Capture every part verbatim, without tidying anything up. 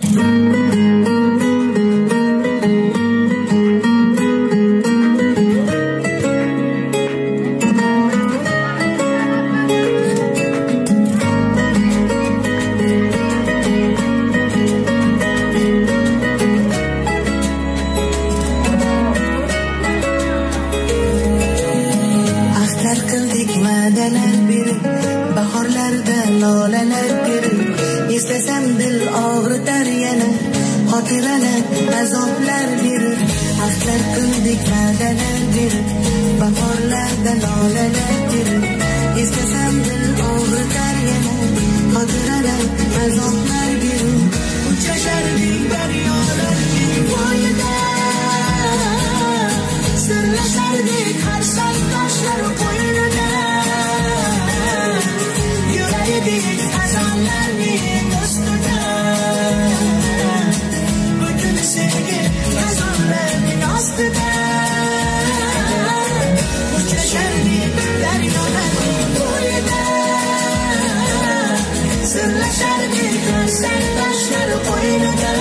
va'dalar berib, bahorlarda lolalar terib, eslasam dil og'ritar yana, xotiralar azoblar berib, ahdlar qildik va'dalar berib, bahorlarda lolalar terib, eslasam dil og'ritar yana, xotiralar azoblar berib, uchrashardik daryolarning bo'yida, sirlashardik har sardoshlar qo'ynida, yurardik azonlarning ustida, butun sevgi azonlarning ostida, uchrashardik daryolarning bo'yida, sirlashardik har sardoshlar qo'ynida,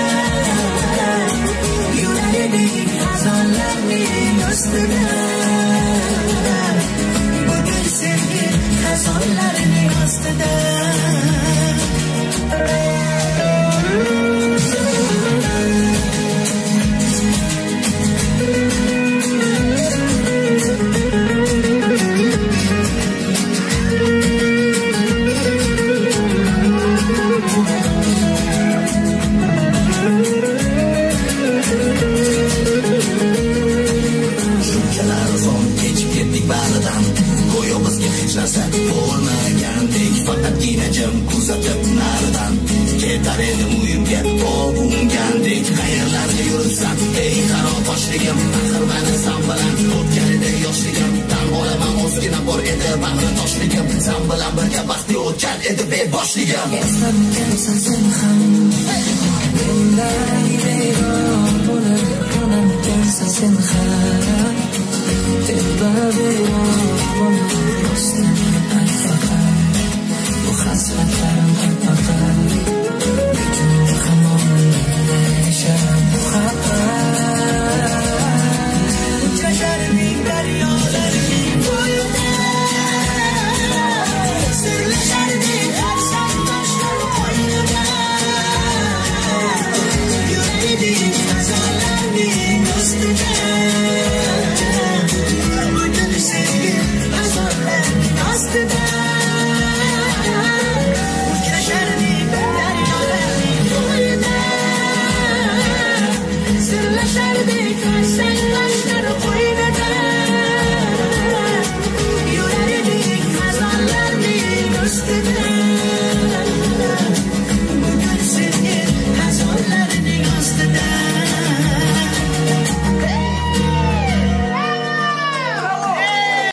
yurardik azonlarning ustida, butun sevgi azonlarning ostida. Go'yo bizga hech narsa bo'lmagandek, faqatgina jim kuzatib naridan ketar edim uyimga o'ngandek. Qayerlarga yuribsan ey qaro toshligim, axir mani san bilan o'tgan edi yoshligim, tan olaman ozgina bor edi bag'ri toshligim, san bilan birga baxtli o'tgan edi beboshligim. Eslamagansan sen ham mendan bevor bo'lib qolamagansan sen ham, tebba bevor bo'lib faqat bu hasratlar